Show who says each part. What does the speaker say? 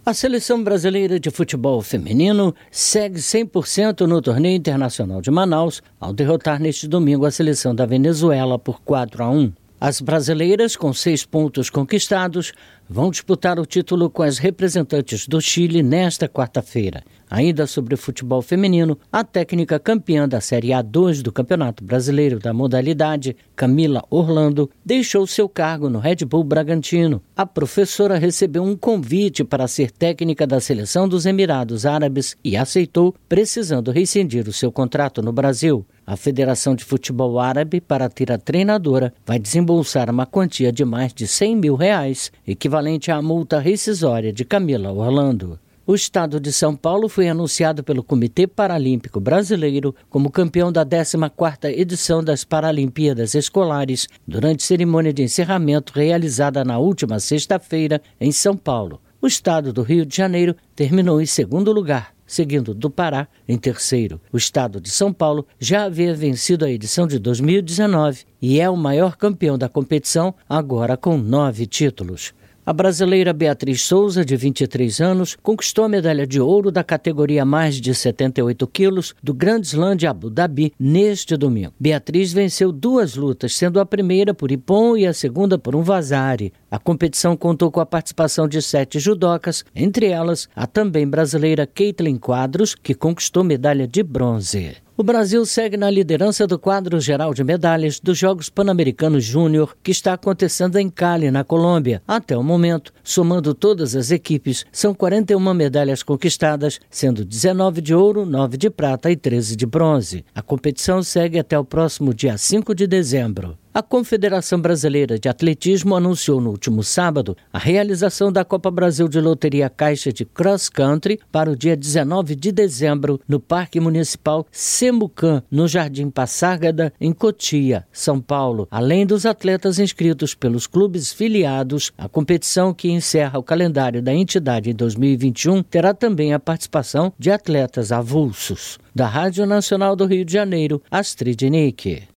Speaker 1: A seleção brasileira de futebol feminino segue 100% no torneio internacional de Manaus, ao derrotar neste domingo a seleção da Venezuela por 4-1. As brasileiras, com 6 pontos conquistados, vão disputar o título com as representantes do Chile nesta quarta-feira. Ainda sobre o futebol feminino, a técnica campeã da Série A2 do Campeonato Brasileiro da modalidade, Camila Orlando, deixou seu cargo no Red Bull Bragantino. A professora recebeu um convite para ser técnica da seleção dos Emirados Árabes e aceitou, precisando rescindir o seu contrato no Brasil. A Federação de Futebol Árabe, para ter a treinadora, vai desembolsar uma quantia de mais de R$100 mil, equivalente à multa rescisória de Camila Orlando. O estado de São Paulo foi anunciado pelo Comitê Paralímpico Brasileiro como campeão da 14ª edição das Paralimpíadas Escolares, durante cerimônia de encerramento realizada na última sexta-feira em São Paulo. O estado do Rio de Janeiro terminou em segundo lugar, seguindo do Pará em terceiro. O estado de São Paulo já havia vencido a edição de 2019 e é o maior campeão da competição, agora com 9 títulos. A brasileira Beatriz Souza, de 23 anos, conquistou a medalha de ouro da categoria mais de 78 quilos do Grand Slam de Abu Dhabi neste domingo. Beatriz venceu 2 lutas, sendo a primeira por Ippon e a segunda por um Vazari. A competição contou com a participação de 7 judocas, entre elas a também brasileira Caitlin Quadros, que conquistou medalha de bronze. O Brasil segue na liderança do quadro geral de medalhas dos Jogos Pan-Americanos Júnior, que está acontecendo em Cali, na Colômbia. Até o momento, somando todas as equipes, são 41 medalhas conquistadas, sendo 19 de ouro, 9 de prata e 13 de bronze. A competição segue até o próximo dia 5 de dezembro. A Confederação Brasileira de Atletismo anunciou no último sábado a realização da Copa Brasil de Loteria Caixa de Cross Country para o dia 19 de dezembro no Parque Municipal Semucan, no Jardim Passárgada, em Cotia, São Paulo. Além dos atletas inscritos pelos clubes filiados, a competição que encerra o calendário da entidade em 2021 terá também a participação de atletas avulsos. Da Rádio Nacional do Rio de Janeiro, Astrid Nick.